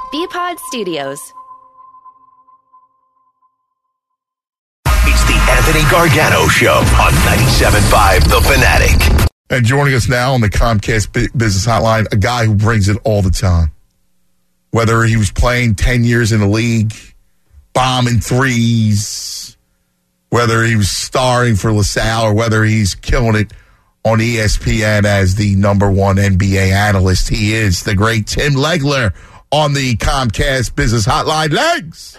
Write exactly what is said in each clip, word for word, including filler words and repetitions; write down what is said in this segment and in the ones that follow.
B-Pod Studios. It's the Anthony Gargano Show on ninety-seven point five The Fanatic. And joining us now on the Comcast Business Hotline, a guy who brings it all the time. Whether he was playing ten years in the league, bombing threes, whether he was starring for LaSalle, or whether he's killing it on E S P N as the number one N B A analyst, he is the great Tim Legler on the Comcast Business Hotline. Legs!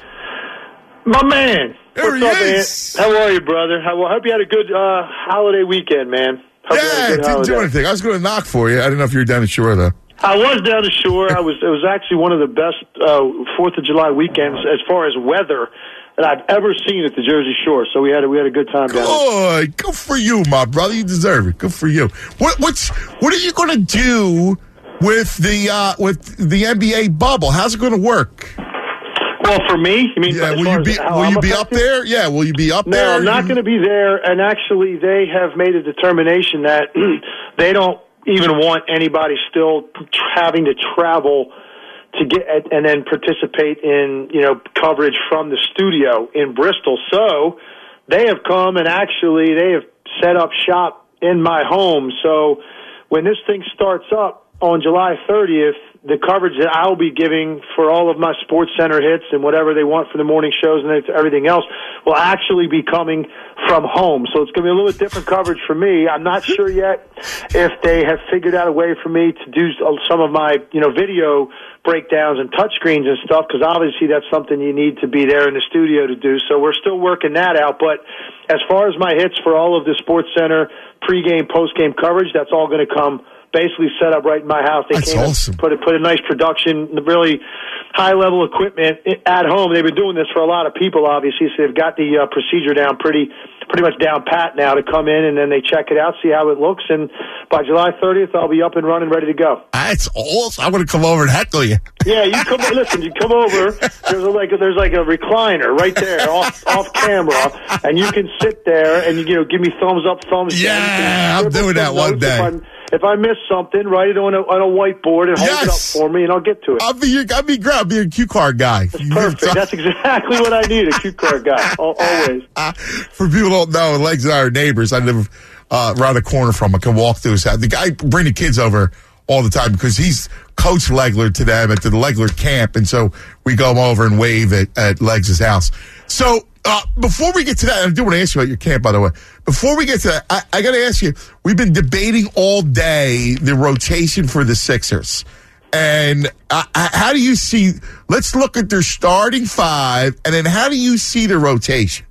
My man. There What's he up, is. man? How are you, brother? How, I hope you had a good uh, holiday weekend, man. Hope you had a Yeah, good didn't holiday. do anything. I was going to knock for you. I didn't know if you were down the shore, though. I was down the shore. I was. It was actually one of the best uh, Fourth of July weekends as far as weather that I've ever seen at the Jersey Shore. So we had a, we had a good time down there. Good. Good for you, my brother. You deserve it. Good for you. What what's what are you going to do with the uh, with the N B A bubble? How's it going to work? Well, for me, you mean Yeah, as will far you as be how will I'm you be up affected? there? Yeah, will you be up No, there? I'm not going to be there. And actually, they have made a determination that they don't even want anybody still having to travel to get and then participate in, you know, coverage from the studio in Bristol. So they have come and actually they have set up shop in my home. So when this thing starts up on July thirtieth, the coverage that I'll be giving for all of my Sports Center hits and whatever they want for the morning shows and everything else will actually be coming from home. So it's going to be a little bit different coverage for me. I'm not sure yet if they have figured out a way for me to do some of my, you know, video breakdowns and touchscreens and stuff, because obviously that's something you need to be there in the studio to do. So we're still working that out. But as far as my hits for all of the Sports Center pregame, postgame coverage, that's all going to come basically set up right in my house. They That's came awesome. and put a, put a nice production, really high-level equipment at home. They've been doing this for a lot of people, obviously, so they've got the uh, procedure down pretty pretty much down pat now to come in, and then they check it out, see how it looks, and by July thirtieth, I'll be up and running, ready to go. That's awesome. I'm going to come over and heckle you. Yeah, you come. Listen, you come over. There's a, like a, there's like a recliner right there, off off camera, and you can sit there and you know give me thumbs up, thumbs down. Yeah, You I'm can doing scribble that some one notes if day. I'm- If I miss something, write it on a, on a whiteboard and hold it up Yes. for me, and I'll get to it. I'll be your, I'll be great. I'll be your cue card guy. Perfect. That's exactly what I need, a cue card guy, al- always. For people who don't know, Legs and I are neighbors. I live uh, around the corner from him. I can walk through his house. The guy bring the kids over all the time because he's Coach Legler to them at the Legler camp, and so we go over and wave at, at Legs' house. So uh, before we get to that, I do want to ask you about your camp, by the way. Before we get to that, I, I got to ask you, we've been debating all day the rotation for the Sixers. And uh, how do you see, let's look at their starting five, and then how do you see the rotation?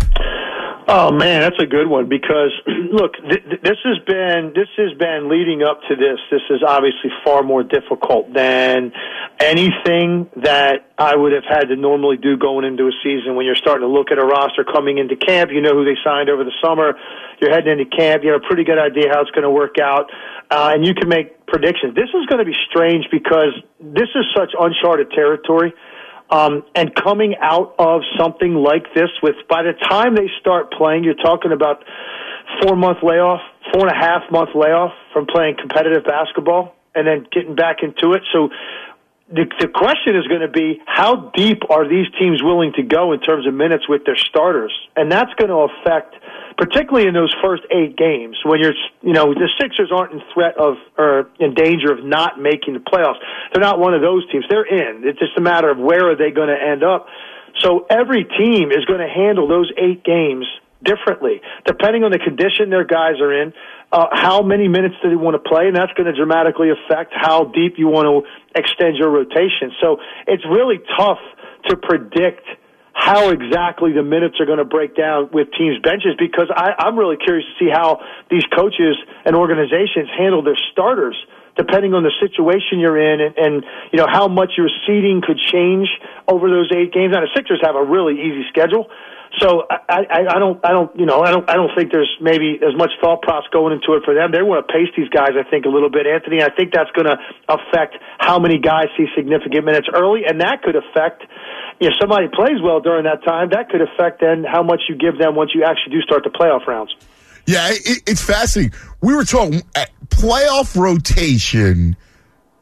Oh man, that's a good one because look, th- th- this has been this has been leading up to this. This is obviously far more difficult than anything that I would have had to normally do going into a season. When you're starting to look at a roster coming into camp, you know who they signed over the summer. You're heading into camp. You have a pretty good idea how it's going to work out, uh, and you can make predictions. This is going to be strange because this is such uncharted territory. Um, and coming out of something like this, with by the time they start playing, you're talking about four month layoff, four and a half month layoff from playing competitive basketball, and then getting back into it. So the, the question is going to be, how deep are these teams willing to go in terms of minutes with their starters? And that's going to affect, particularly in those first eight games, when you're, you know, the Sixers aren't in threat of or in danger of not making the playoffs. They're not one of those teams. They're in. It's just a matter of where are they going to end up. So every team is going to handle those eight games differently, depending on the condition their guys are in, uh, how many minutes do they want to play, and that's going to dramatically affect how deep you want to extend your rotation. So it's really tough to predict how exactly the minutes are going to break down with teams' benches, because I, I'm really curious to see how these coaches and organizations handle their starters, depending on the situation you're in, and, and you know how much your seeding could change over those eight games. Now the Sixers have a really easy schedule, so I, I, I don't, I don't, you know, I don't, I don't think there's maybe as much thought process going into it for them. They want to pace these guys, I think, a little bit, Anthony. I think that's going to affect how many guys see significant minutes early, and that could affect. If somebody plays well during that time, that could affect then how much you give them once you actually do start the playoff rounds. Yeah, it, it's fascinating. We were talking uh, playoff rotation.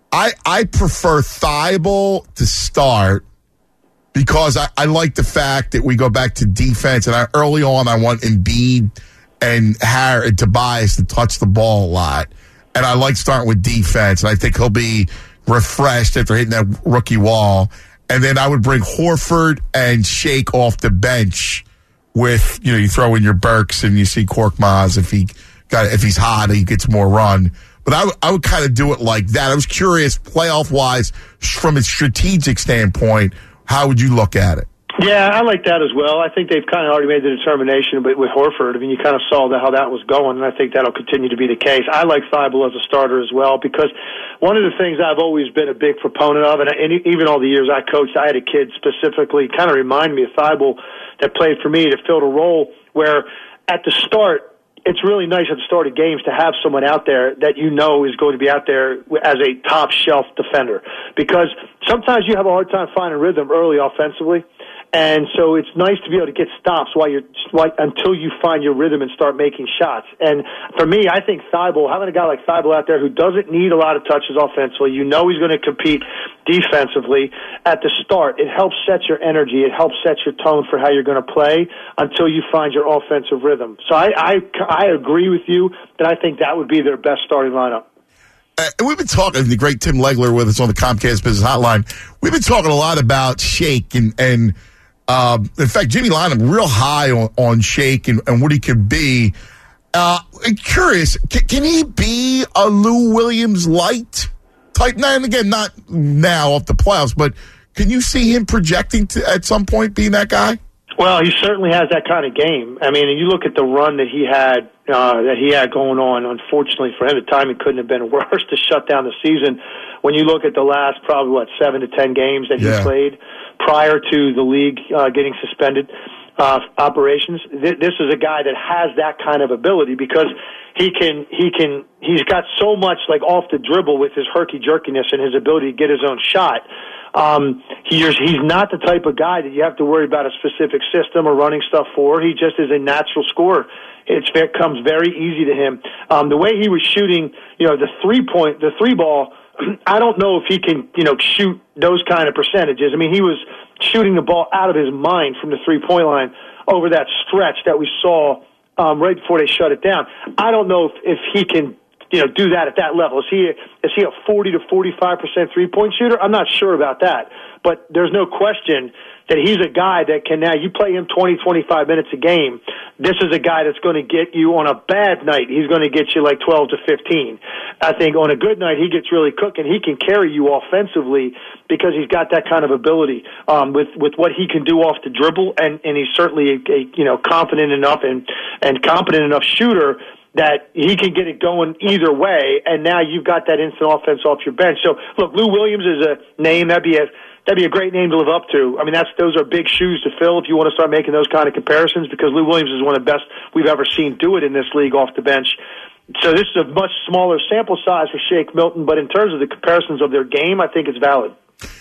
I, I prefer Thibault to start because I, I like the fact that we go back to defense. And I, early on, I want Embiid and Harris and Tobias to touch the ball a lot. And I like starting with defense. And I think he'll be refreshed after hitting that rookie wall. And then I would bring Horford and Shake off the bench with, you know, you throw in your Burks and you see Korkmaz if he got if he's hot, he gets more run. But I, w- I would kind of do it like that. I was curious, playoff-wise, from a strategic standpoint, how would you look at it? Yeah, I like that as well. I think they've kind of already made the determination, but with Horford, I mean, you kind of saw that, how that was going, and I think that'll continue to be the case. I like Thibault as a starter as well because one of the things I've always been a big proponent of, and, and even all the years I coached, I had a kid specifically kind of remind me of Thibault that played for me that filled a role where at the start, it's really nice at the start of games to have someone out there that you know is going to be out there as a top shelf defender because sometimes you have a hard time finding rhythm early offensively. And so it's nice to be able to get stops while you're while, until you find your rhythm and start making shots. And for me, I think Thibault, having a guy like Thibault out there who doesn't need a lot of touches offensively, you know he's going to compete defensively at the start. It helps set your energy. It helps set your tone for how you're going to play until you find your offensive rhythm. So I I, I agree with you that I think that would be their best starting lineup. Uh, and we've been talking, the great Tim Legler with us on the Comcast Business Hotline. We've been talking a lot about Shake and and. Uh, in fact, Jimmy Lynam real high on, on Shake and, and what he could be. Uh, I'm curious, can, can he be a Lou Williams light type? Now, and again, not now off the playoffs, but can you see him projecting to, at some point being that guy? Well, he certainly has that kind of game. I mean, you look at the run that he had uh, that he had going on. Unfortunately for him, the timing couldn't have been worse to shut down the season. When you look at the last probably what seven to ten games that yeah. he played prior to the league uh, getting suspended uh, operations, th- this is a guy that has that kind of ability because he can he can he's got so much like off the dribble with his herky jerkiness and his ability to get his own shot. Um, he is, he's not the type of guy that you have to worry about a specific system or running stuff for. He just is a natural scorer. It's, it comes very easy to him. Um, the way he was shooting, you know, the three point, the three ball, I don't know if he can, you know, shoot those kind of percentages. I mean, he was shooting the ball out of his mind from the three point line over that stretch that we saw um, right before they shut it down. I don't know if, if he can, you know, do that at that level. Is he is he a forty to forty-five percent three-point shooter? I'm not sure about that. But there's no question that he's a guy that can now, you play him twenty, twenty-five minutes a game. This is a guy that's going to get you on a bad night. He's going to get you like twelve to fifteen. I think on a good night, he gets really cooking. He can carry you offensively because he's got that kind of ability um, with, with what he can do off the dribble. And, and he's certainly a, a, you know, confident enough and, and competent enough shooter that he can get it going either way, and now you've got that instant offense off your bench. So, look, Lou Williams is a name. That'd be a that'd be a great name to live up to. I mean, that's those are big shoes to fill if you want to start making those kind of comparisons because Lou Williams is one of the best we've ever seen do it in this league off the bench. So this is a much smaller sample size for Shake Milton, but in terms of the comparisons of their game, I think it's valid.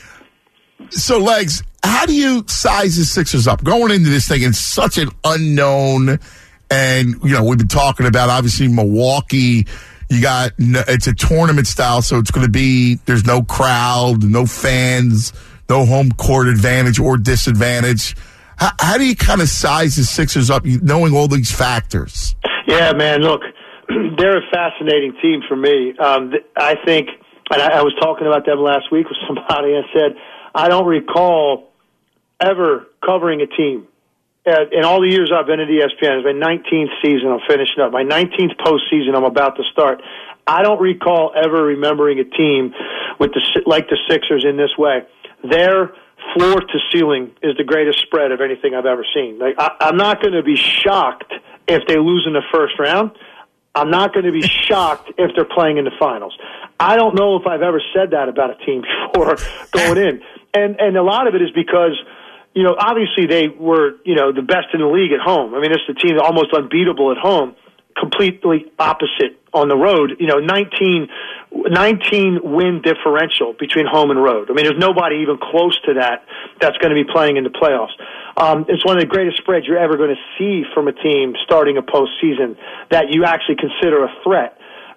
So, Legs, how do you size the Sixers up? Going into this thing in such an unknown... And, you know, we've been talking about, obviously, Milwaukee. You got, it's a tournament style, so it's going to be, there's no crowd, no fans, no home court advantage or disadvantage. How, how do you kind of size the Sixers up, knowing all these factors? Yeah, man, look, they're a fascinating team for me. Um, I think, and I, I was talking about them last week with somebody, and said, I don't recall ever covering a team. Uh, in all the years I've been at E S P N, it's my nineteenth season, I'm finishing up. My nineteenth postseason, I'm about to start. I don't recall ever remembering a team with the like the Sixers in this way. Their floor to ceiling is the greatest spread of anything I've ever seen. Like I, I'm not going to be shocked if they lose in the first round. I'm not going to be shocked if they're playing in the finals. I don't know if I've ever said that about a team before going in. And and a lot of it is because, you know, obviously they were, you know, the best in the league at home. I mean, it's the team almost unbeatable at home, completely opposite on the road. You know, nineteen, nineteen win differential between home and road. I mean, there's nobody even close to that that's going to be playing in the playoffs. Um, it's one of the greatest spreads you're ever going to see from a team starting a postseason that you actually consider a threat.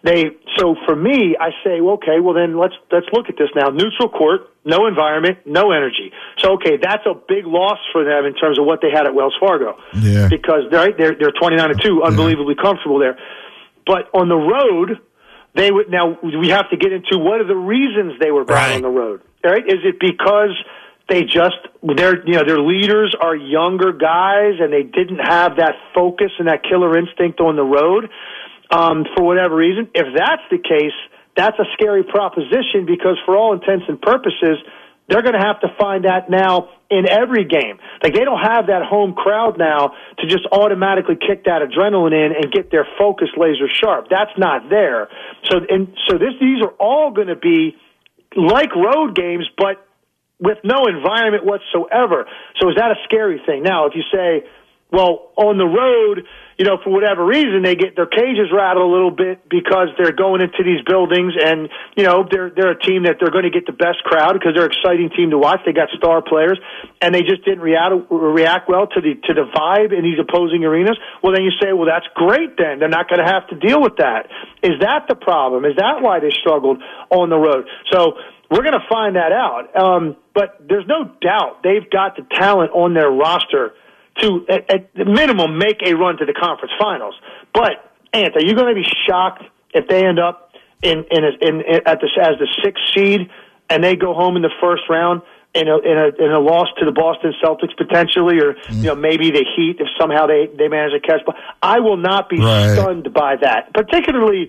they so for me, I say, well, okay, well then let's let's look at this now. Neutral court, no environment, no energy. So okay, that's a big loss for them in terms of what they had at Wells Fargo. Yeah. Because they're they're they're twenty-nine and two, unbelievably yeah. comfortable there. But on the road, they would now we have to get into what are the reasons they were bad right. on the road. All right? Is it because they just their you know their leaders are younger guys and they didn't have that focus and that killer instinct on the road? Um, for whatever reason, if that's the case, that's a scary proposition because for all intents and purposes, they're going to have to find that now in every game. Like they don't have that home crowd now to just automatically kick that adrenaline in and get their focus laser sharp. That's not there. So, and so this, these are all going to be like road games, but with no environment whatsoever. So is that a scary thing? Now, if you say, well, on the road, you know, for whatever reason, they get their cages rattled a little bit because they're going into these buildings and, you know, they're they're a team that they're going to get the best crowd because they're an exciting team to watch. They got star players, and they just didn't react, react well to the to the vibe in these opposing arenas. Well, then you say, well, that's great then. They're not going to have to deal with that. Is that the problem? Is that why they struggled on the road? So we're going to find that out. Um, but there's no doubt they've got the talent on their roster to, at, at the minimum, make a run to the conference finals. But, Ant, are you going to be shocked if they end up in, in, a, in, in at the, as the sixth seed and they go home in the first round in a, in a, in a loss to the Boston Celtics potentially, or mm. you know maybe the Heat if somehow they, they manage to catch? I will not be right. stunned by that, particularly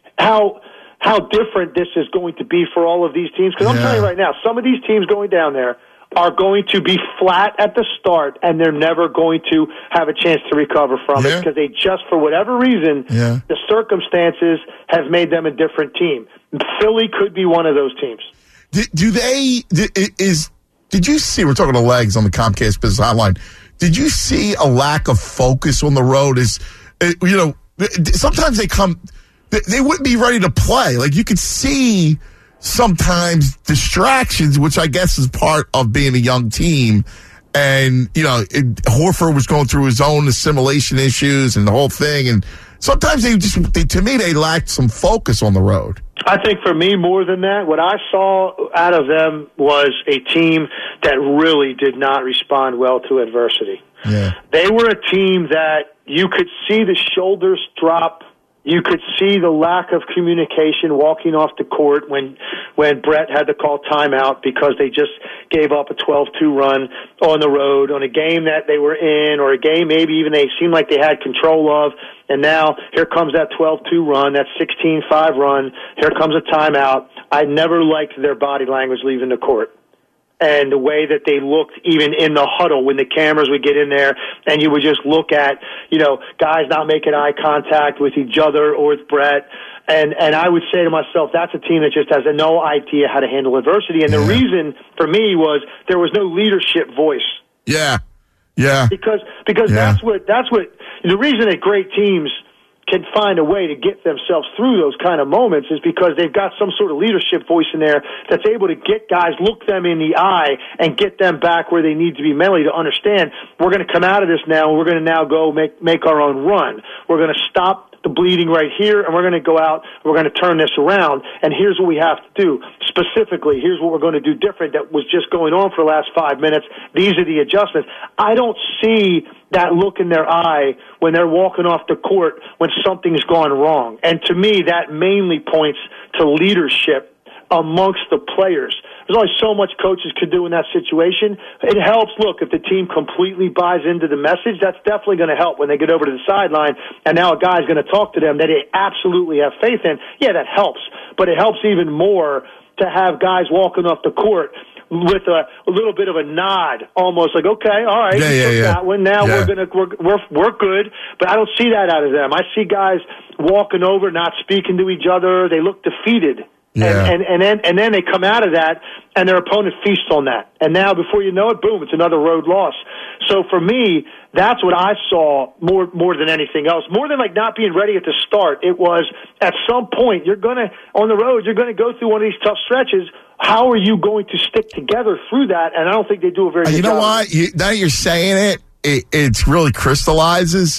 how how different this is going to be for all of these teams. Because yeah. I'm telling you right now, some of these teams going down there are going to be flat at the start, and they're never going to have a chance to recover from yeah. it because they just, for whatever reason, yeah. the circumstances have made them a different team. Philly could be one of those teams. Do, do they, is, did you see, we're talking to Legs on the Comcast Business Hotline, did you see a lack of focus on the road? Is, you know, sometimes they come, they wouldn't be ready to play. Like, you could see sometimes distractions, which I guess is part of being a young team. And, you know, it, Horford was going through his own assimilation issues and the whole thing. And sometimes they just, they, to me, they lacked some focus on the road. I think for me, more than that, what I saw out of them was a team that really did not respond well to adversity. Yeah. They were a team that you could see the shoulders drop. You could see the lack of communication walking off the court when when Brett had to call timeout because they just gave up a twelve two run on the road on a game that they were in, or a game maybe even they seemed like they had control of, and now here comes that twelve two run, that sixteen five run, here comes a timeout. I never liked their body language leaving the court. And the way that they looked even in the huddle when the cameras would get in there and you would just look at, you know, guys not making eye contact with each other or with Brett. And, and I would say to myself, that's a team that just has no idea how to handle adversity. And yeah. the reason for me was there was no leadership voice. Yeah. Yeah. Because, because yeah. that's what, that's what, the reason that great teams can find a way to get themselves through those kind of moments is because they've got some sort of leadership voice in there that's able to get guys, look them in the eye, and get them back where they need to be mentally to understand we're going to come out of this now and we're going to now go make, make our own run. We're going to stop the bleeding right here, and we're going to go out and we're going to turn this around, and here's what we have to do. Specifically, here's what we're going to do different that was just going on for the last five minutes. These are the adjustments. I don't see that look in their eye when they're walking off the court when something's gone wrong. And to me, that mainly points to leadership amongst the players. There's only so much coaches could do in that situation. It helps, look, if the team completely buys into the message, that's definitely going to help when they get over to the sideline, and now a guy's going to talk to them that they absolutely have faith in. Yeah, that helps. But it helps even more to have guys walking off the court with a, a little bit of a nod, almost like, okay, all right, yeah, yeah, yeah. that one. Now yeah. we're gonna we're, we're we're good. But I don't see that out of them. I see guys walking over, not speaking to each other. They look defeated. Yeah. And, and and then and then they come out of that, and their opponent feasts on that. And now, before you know it, boom, it's another road loss. So for me, that's what I saw more more than anything else. More than like not being ready at the start, it was at some point you're gonna on the road, you're gonna go through one of these tough stretches. How are you going to stick together through that? And I don't think they do a very good job. You know what? You, now you're saying it, it, it really crystallizes.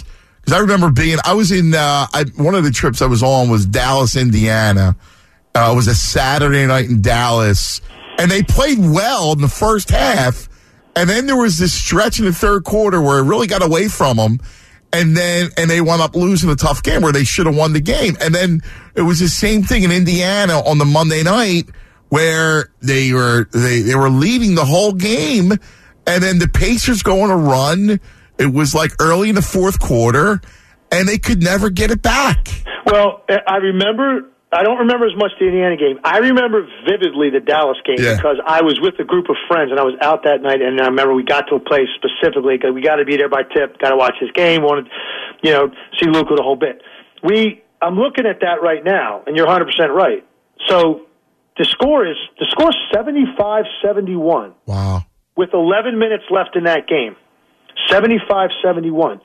Because I remember being, I was in, uh, I, one of the trips I was on was Dallas, Indiana. Uh, it was a Saturday night in Dallas. And they played well in the first half. And then there was this stretch in the third quarter where it really got away from them. And then, and they wound up losing a tough game where they should have won the game. And then it was the same thing in Indiana on the Monday night where they were, they, they were leading the whole game. And then the Pacers go on a run. It was like early in the fourth quarter and they could never get it back. Well, I remember, I don't remember as much the Indiana game. I remember vividly the Dallas game yeah. because I was with a group of friends and I was out that night, and I remember we got to a place specifically because we got to be there by tip, got to watch this game, wanted, you know, see Luka the whole bit. We, I'm looking at that right now, and you're one hundred percent right. So the score is the score is seventy-five seventy-one. Wow. With eleven minutes left in that game, seventy-five seventy-one.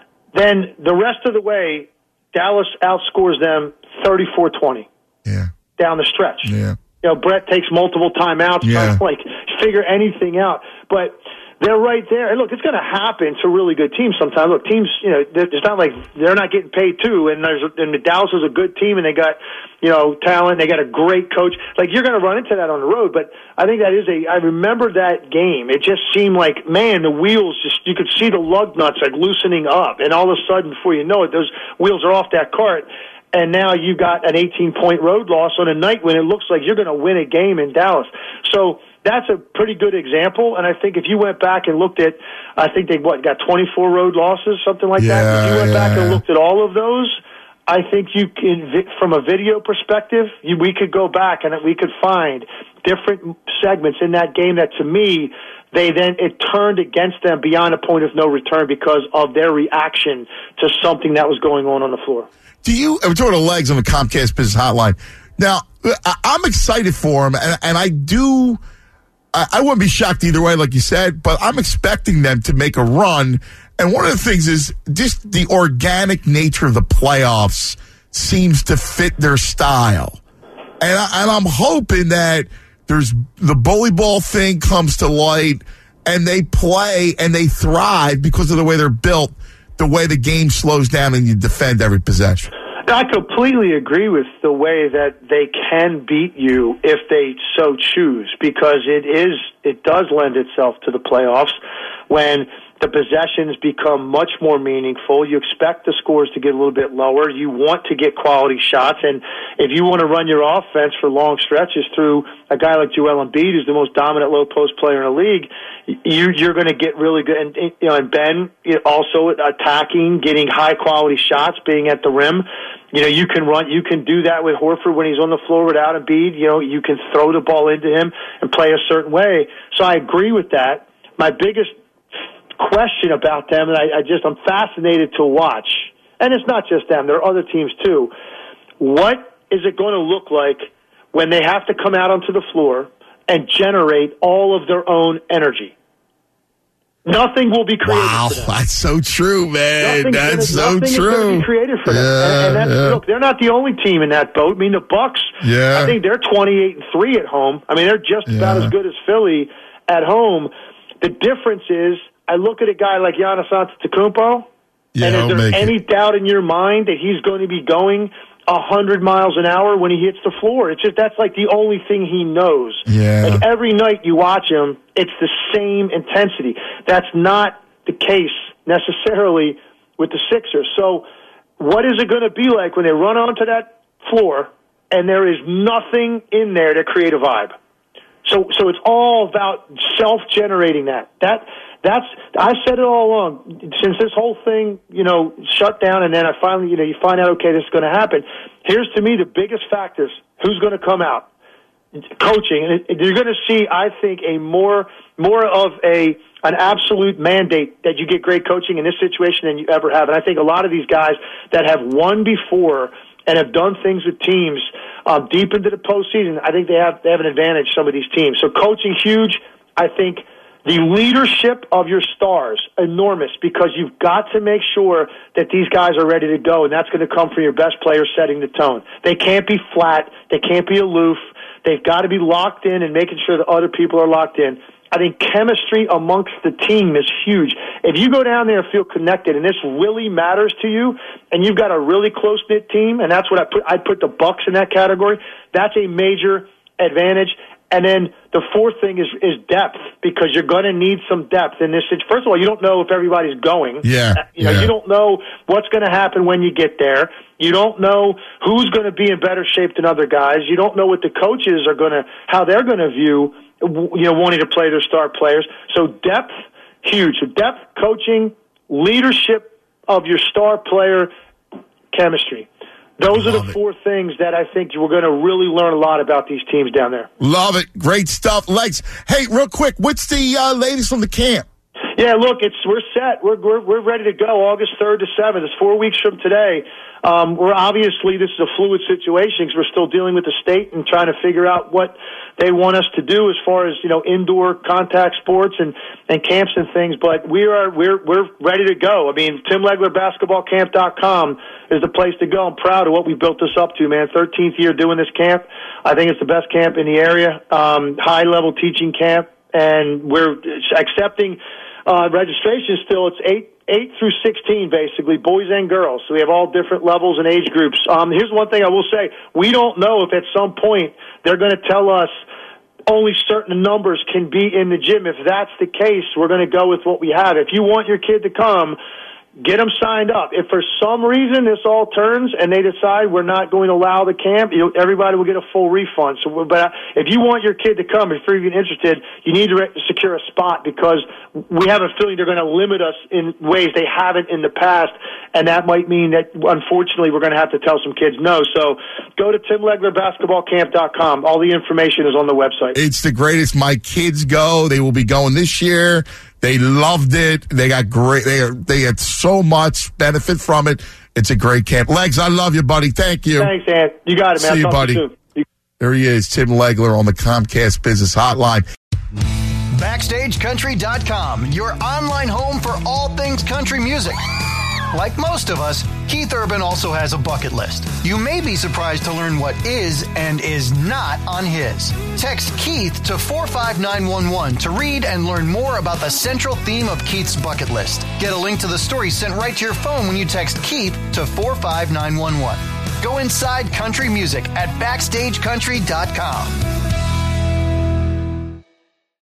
Then the rest of the way, Dallas outscores them thirty-four twenty. Yeah. Down the stretch. Yeah. You know, Brett takes multiple timeouts, yeah. trying to like figure anything out. But they're right there. And look, it's going to happen to really good teams sometimes. Look, teams, you know, it's not like they're not getting paid too. And there's and Dallas is a good team, and they got, you know, talent. They got a great coach. Like, you're going to run into that on the road. But I think that is a. I remember that game. It just seemed like, man, the wheels just, you could see the lug nuts like loosening up, and all of a sudden, before you know it, those wheels are off that cart. And now you got an eighteen-point road loss on a night when it looks like you're going to win a game in Dallas. So that's a pretty good example. And I think if you went back and looked at, I think they what got twenty-four road losses, something like yeah, that. If you went yeah. back and looked at all of those, I think you can, from a video perspective, you, we could go back and we could find different segments in that game that, to me, they then it turned against them beyond a point of no return because of their reaction to something that was going on on the floor. Do you, we're talking to Legs on the Comcast Business Hotline. Now, I'm excited for him, and, and I do, I, I wouldn't be shocked either way, like you said, but I'm expecting them to make a run. And one of the things is just the organic nature of the playoffs seems to fit their style. And, I, and I'm hoping that there's the bully ball thing comes to light, and they play and they thrive because of the way they're built, the way the game slows down and you defend every possession. I completely agree with the way that they can beat you if they so choose, because it is it does lend itself to the playoffs when the possessions become much more meaningful. You expect the scores to get a little bit lower. You want to get quality shots, and if you want to run your offense for long stretches through a guy like Joel Embiid, who's the most dominant low post player in the league, you, you're going to get really good. And, you know, and Ben also attacking, getting high quality shots, being at the rim. You know, you can run, you can do that with Horford when he's on the floor without Embiid. You know, you can throw the ball into him and play a certain way. So I agree with that. My biggest question about them, and I, I just, I'm fascinated to watch, and it's not just them, there are other teams too. What is it going to look like when they have to come out onto the floor and generate all of their own energy? Nothing will be created wow, for them. That's so true, man. Nothing's that's gonna, so nothing true. Is going to be created for them. Yeah, and, and that's, yeah. look, they're not the only team in that boat. I mean, the Bucks, yeah. I think they're twenty-eight and three at home. I mean, they're just yeah. about as good as Philly at home. The difference is, I look at a guy like Giannis Antetokounmpo, yeah, and is there any it. doubt in your mind that he's going to be going a hundred miles an hour when he hits the floor? It's just, that's like the only thing he knows. Yeah. Like every night you watch him, it's the same intensity. That's not the case necessarily with the Sixers. So what is it going to be like when they run onto that floor and there is nothing in there to create a vibe? So, so it's all about self-generating that. That, that's, I said it all along. Since this whole thing, you know, shut down, and then I finally, you know, you find out, okay, this is going to happen. Here's, to me, the biggest factors. Who's going to come out? Coaching. And you're going to see, I think, a more, more of a, an absolute mandate that you get great coaching in this situation than you ever have. And I think a lot of these guys that have won before and have done things with teams um, deep into the postseason, I think they have they have an advantage, some of these teams. So coaching, huge. I think the leadership of your stars, enormous, because you've got to make sure that these guys are ready to go, and that's going to come from your best players setting the tone. They can't be flat. They can't be aloof. They've got to be locked in and making sure that other people are locked in. I think chemistry amongst the team is huge. If you go down there and feel connected, and this really matters to you, and you've got a really close-knit team, and that's what I put, I'd put the Bucks in that category, that's a major advantage. And then the fourth thing is is depth, because you're going to need some depth in this. First of all, you don't know if everybody's going. Yeah, you know, yeah. you don't know what's going to happen when you get there. You don't know who's going to be in better shape than other guys. You don't know what the coaches are going to, how they're going to view, you know, wanting to play their star players. So depth, huge. So depth, coaching, leadership of your star player, chemistry. Those Love are the four it. things that I think we're going to really learn a lot about these teams down there. Love it. Great stuff. Legs. Hey, real quick, what's the uh, latest from the camp? Yeah, look, it's we're set. We're we're, we're ready to go. August third to seventh. It's four weeks from today. Um, we're obviously, this is a fluid situation because we're still dealing with the state and trying to figure out what they want us to do as far as, you know, indoor contact sports and, and camps and things. But we are we're we're ready to go. I mean, Tim Legler Basketball Camp dot com is the place to go. I'm proud of what we built this up to, man. thirteenth year doing this camp. I think it's the best camp in the area. Um, high level teaching camp, and we're accepting uh, registration still. It's eight. eight through sixteen, basically, boys and girls. So we have all different levels and age groups. Um, here's one thing I will say. We don't know if at some point they're going to tell us only certain numbers can be in the gym. If that's the case, we're going to go with what we have. If you want your kid to come, get them signed up. If for some reason this all turns and they decide we're not going to allow the camp, you know, everybody will get a full refund. So, but if you want your kid to come, if you're even interested, you need to re- secure a spot, because we have a feeling they're going to limit us in ways they haven't in the past, and that might mean that, unfortunately, we're going to have to tell some kids no. So go to Tim Legler Basketball Camp dot com. All the information is on the website. It's the greatest. My kids go. They will be going this year. They loved it. They got great. They are, they had so much benefit from it. It's a great camp. Legs, I love you, buddy. Thank you. Thanks, Ant. You got it, man. See you, Talk buddy. to you soon. There he is, Tim Legler on the Comcast Business Hotline. Backstage Country dot com, your online home for all things country music. Like most of us, Keith Urban also has a bucket list. You may be surprised to learn what is and is not on his. Text Keith to four five nine one one to read and learn more about the central theme of Keith's bucket list. Get a link to the story sent right to your phone when you text Keith to four five nine one one. Go inside country music at Backstage Country dot com.